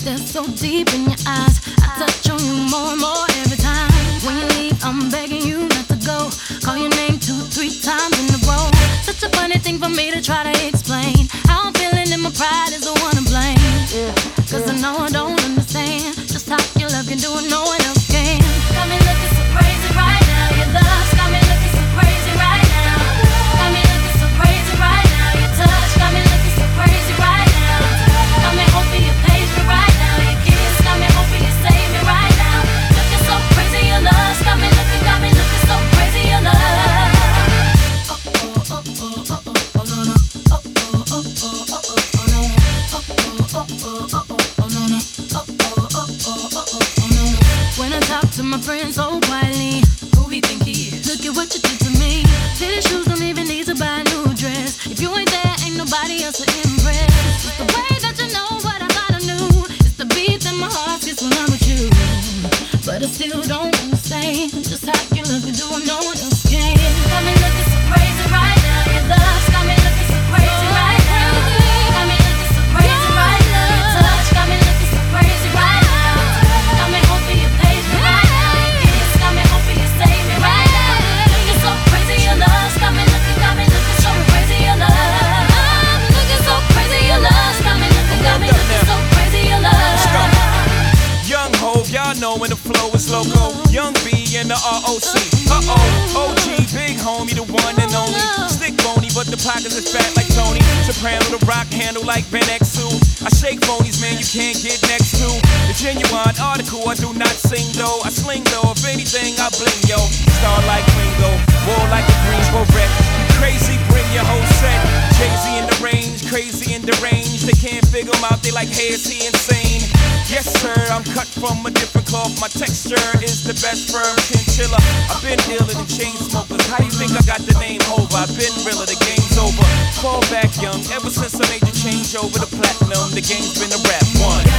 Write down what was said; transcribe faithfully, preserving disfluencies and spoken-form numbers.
stare so deep in your eyes. I touch on you more and more every time. When you leave, I'm begging you not to go. Call your name two, three times in a row. Such a funny thing for me to try to explain. How I'm feeling and my pride is the one to blame. Cause I know I don't understand just how your love can do what no one else can. Got me looking so crazy right now. Your love's got me looking so crazy right now. Got me looking so crazy right now. Your touch got me looking so crazy right now. Got me hoping you page me right now. Your kiss got me hoping you save me right now. Looking so crazy, your love's got me looking, got me looking so crazy, your love. Oh oh oh oh oh oh oh no no. Oh oh oh oh oh oh oh no. Oh oh oh oh oh oh no no. Oh oh oh oh oh oh no. When I talk to my friends so quietly, who we think he is? Look at what you did to me. Fitted shoes don't even need to buy a new dress. If you ain't there, ain't nobody else to impress. It's the way that you know what I thought I knew. It's the beat that my heart gets when I'm with you. But I still don't understand just how you look and do what no one else can. Got me looking so crazy right now. Your love's got me looking so crazy right now. Got me looking so crazy right now. Your touch got me looking so crazy right now. Got me hoping you page me right now. Your kiss got me hoping you save me right now. Looking so crazy, your love's got me looking, got me looking so crazy, your love. I'm looking so crazy, your love's got me looking, got me looking so crazy, your love. Young Hov, y'all know when the flow is loco. Young B and the R O C. Uh-oh, O G, big homie, the one and only. Stick bony, but the pockets is fat like Tony. Soprano, the rock handle like Ben X two. I shake phonies, man, you can't get next to. The genuine article, I do not sing though. I sling though, if anything, I bling, yo. Star like Ringo, war like a Greensboro wreck. Crazy, bring your whole set. Jay-Z in the range, crazy in the range. They can't figure him out, they like, hey, is he insane? Yes, sir, I'm cut from a different cloth. My texture is the best firm chinchilla. I've been dealing in chain smokers. How you think I got the name over? I've been realer, the game's over. Fall back young, ever since I made the change over to platinum, the game's been a rap one.